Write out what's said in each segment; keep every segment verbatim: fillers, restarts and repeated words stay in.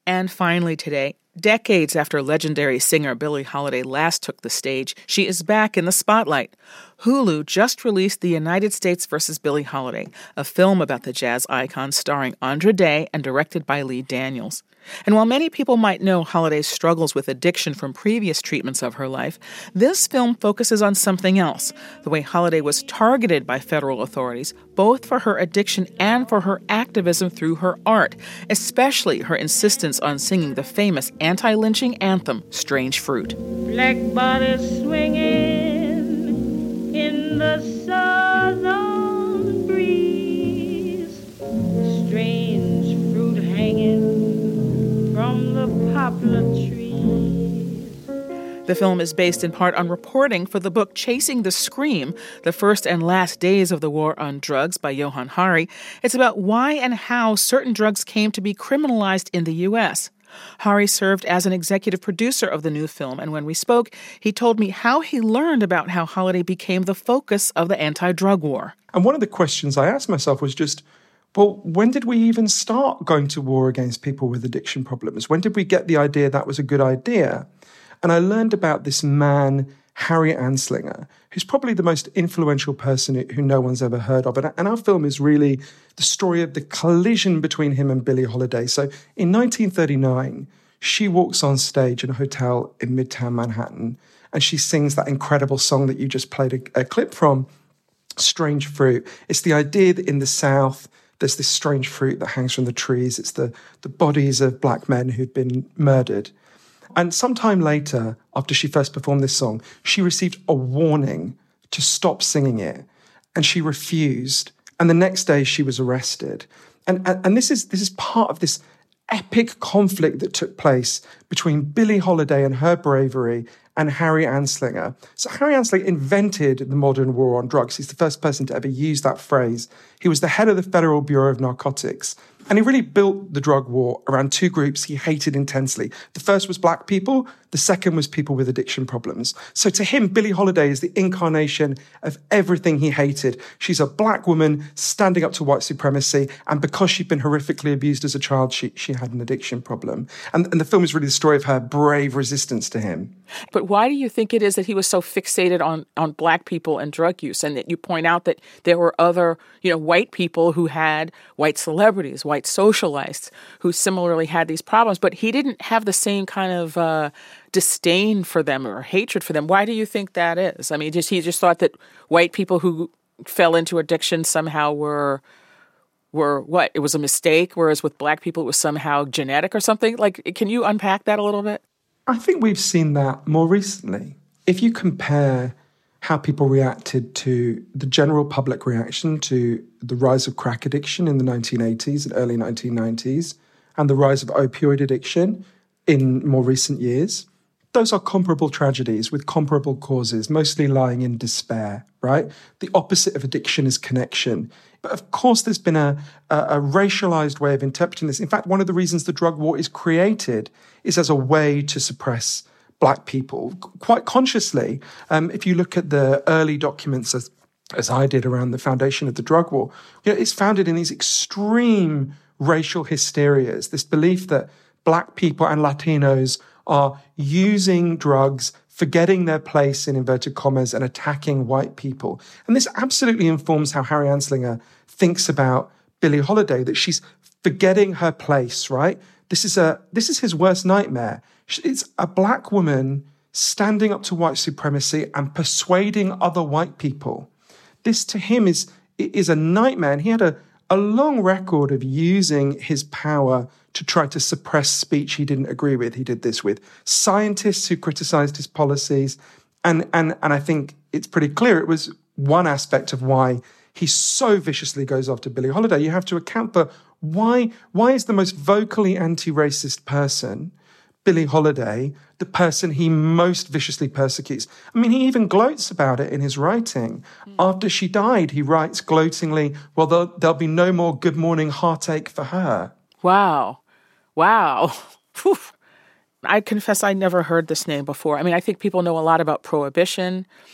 And finally today, decades after legendary singer Billie Holiday last took the stage, she is back in the spotlight. Hulu just released The United States versus Billie Holiday, a film about the jazz icon starring Andra Day and directed by Lee Daniels. And while many people might know Holiday's struggles with addiction from previous treatments of her life, this film focuses on something else, the way Holiday was targeted by federal authorities, both for her addiction and for her activism through her art, especially her insistence on singing the famous anti-lynching anthem, Strange Fruit. Black bodies swinging in the southern breeze, strange fruit hanging from the poplar trees. The film is based in part on reporting for the book Chasing the Scream, The First and Last Days of the War on Drugs by Johann Hari. It's about why and how certain drugs came to be criminalized in the U S. Hari served as an executive producer of the new film, and when we spoke, he told me how he learned about how Holiday became the focus of the anti-drug war. And one of the questions I asked myself was just, well, when did we even start going to war against people with addiction problems? When did we get the idea that was a good idea? And I learned about this man, Harry Anslinger, who's probably the most influential person who no one's ever heard of. And our film is really the story of the collision between him and Billie Holiday. So in nineteen thirty-nine, she walks on stage in a hotel in Midtown Manhattan, and she sings that incredible song that you just played a, a clip from, Strange Fruit. It's the idea that in the South, there's this strange fruit that hangs from the trees. It's the, the bodies of black men who'd been murdered. And sometime later, after she first performed this song, she received a warning to stop singing it. And she refused. And the next day she was arrested. And, and, and this is this is part of this epic conflict that took place between Billie Holiday and her bravery and Harry Anslinger. So Harry Anslinger invented the modern war on drugs. He's the first person to ever use that phrase. He was the head of the Federal Bureau of Narcotics. And he really built the drug war around two groups he hated intensely. The first was black people. The second was people with addiction problems. So to him, Billie Holiday is the incarnation of everything he hated. She's a black woman standing up to white supremacy. And because she'd been horrifically abused as a child, she, she had an addiction problem. And, and the film is really the story of her brave resistance to him. But why do you think it is that he was so fixated on, on black people and drug use? And that you point out that there were other, you know, white people who had white celebrities, white socialites who similarly had these problems, but he didn't have the same kind of uh, disdain for them or hatred for them. Why do you think that is? I mean, just he just thought that white people who fell into addiction somehow were were what? It was a mistake, whereas with black people it was somehow genetic or something? Like, can you unpack that a little bit? I think we've seen that more recently. If you compare how people reacted to the general public reaction to the rise of crack addiction in the nineteen eighties and early nineteen nineties and the rise of opioid addiction in more recent years, those are comparable tragedies with comparable causes, mostly lying in despair, right? The opposite of addiction is connection. But of course, there's been a, a, a racialized way of interpreting this. In fact, one of the reasons the drug war is created is as a way to suppress black people, quite consciously. Um, if you look at the early documents, as, as I did around the foundation of the drug war, you know, it's founded in these extreme racial hysterias, this belief that black people and Latinos are using drugs, forgetting their place in inverted commas and attacking white people. And this absolutely informs how Harry Anslinger thinks about Billie Holiday, that she's forgetting her place, right? This is a this is his worst nightmare. It's a black woman standing up to white supremacy and persuading other white people. This to him is, is a nightmare. And he had a, a long record of using his power to try to suppress speech he didn't agree with. He did this with scientists who criticized his policies. And, and, and I think it's pretty clear it was one aspect of why he so viciously goes after Billie Holiday. You have to account for why, why is the most vocally anti-racist person, Billie Holiday, the person he most viciously persecutes? I mean, he even gloats about it in his writing. Mm. After she died, he writes gloatingly, well, there'll, there'll be no more good morning heartache for her. Wow. Wow. Whew. I confess I never heard this name before. I mean, I think people know a lot about Prohibition,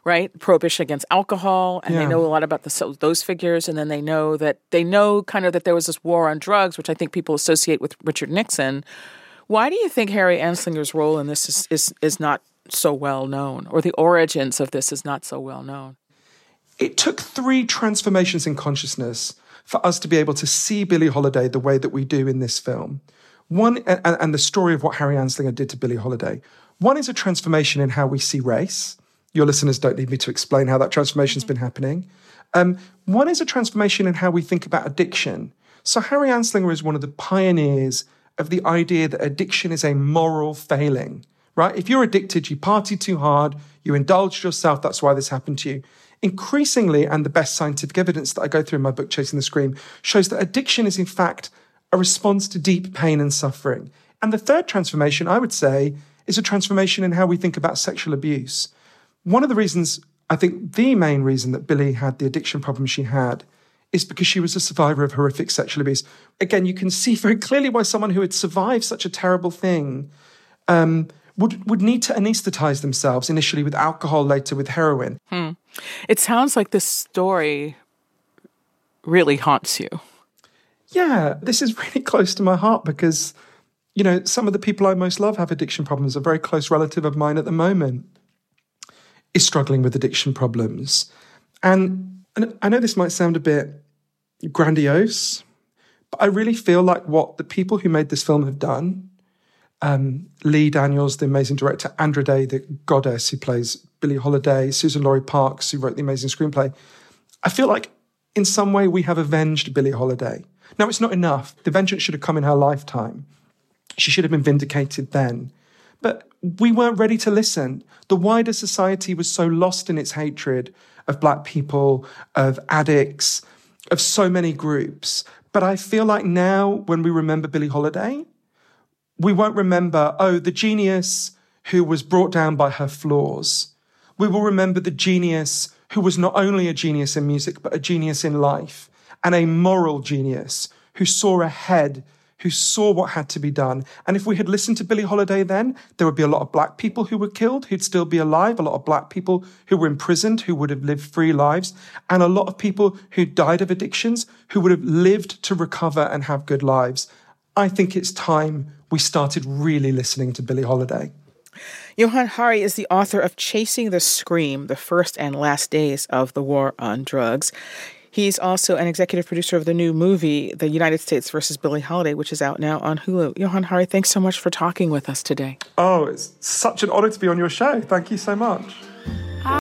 right? Prohibition against alcohol, and Yeah. they know a lot about the, so those figures, and then they know that they know kind of that there was this war on drugs, which I think people associate with Richard Nixon. Why do you think Harry Anslinger's role in this is, is, is not so well known, or the origins of this is not so well known? It took three transformations in consciousness for us to be able to see Billie Holiday the way that we do in this film. One, and, and the story of what Harry Anslinger did to Billie Holiday. One is a transformation in how we see race. Your listeners don't need me to explain how that transformation's been happening. Um, one is a transformation in how we think about addiction. So Harry Anslinger is one of the pioneers of the idea that addiction is a moral failing, right? If you're addicted, you party too hard, you indulged yourself, that's why this happened to you. Increasingly, and the best scientific evidence that I go through in my book, Chasing the Scream, shows that addiction is in fact a response to deep pain and suffering. And the third transformation, I would say, is a transformation in how we think about sexual abuse. One of the reasons, I think the main reason that Billie had the addiction problem she had is because she was a survivor of horrific sexual abuse. Again, you can see very clearly why someone who had survived such a terrible thing um, would, would need to anesthetize themselves, initially with alcohol, later with heroin. Hmm. It sounds like this story really haunts you. Yeah, this is really close to my heart because, you know, some of the people I most love have addiction problems. A very close relative of mine at the moment is struggling with addiction problems. And, and I know this might sound a bit grandiose, but I really feel like what the people who made this film have done, um, Lee Daniels, the amazing director, Andra Day, the goddess who plays Billie Holiday, Susan Laurie Parks, who wrote the amazing screenplay, I feel like in some way we have avenged Billie Holiday. Now, it's not enough. The vengeance should have come in her lifetime. She should have been vindicated then. But we weren't ready to listen. The wider society was so lost in its hatred of black people, of addicts, of so many groups. But I feel like now, when we remember Billie Holiday, we won't remember, oh, the genius who was brought down by her flaws. We will remember the genius who was not only a genius in music, but a genius in life, and a moral genius who saw ahead, who saw what had to be done. And if we had listened to Billie Holiday then, there would be a lot of black people who were killed, who'd still be alive, a lot of black people who were imprisoned, who would have lived free lives, and a lot of people who died of addictions, who would have lived to recover and have good lives. I think it's time we started really listening to Billie Holiday. Johann Hari is the author of Chasing the Scream, the first and last days of the war on drugs. He's also an executive producer of the new movie, The United States versus Billie Holiday, which is out now on Hulu. Johann Hari, thanks so much for talking with us today. Oh, it's such an honor to be on your show. Thank you so much.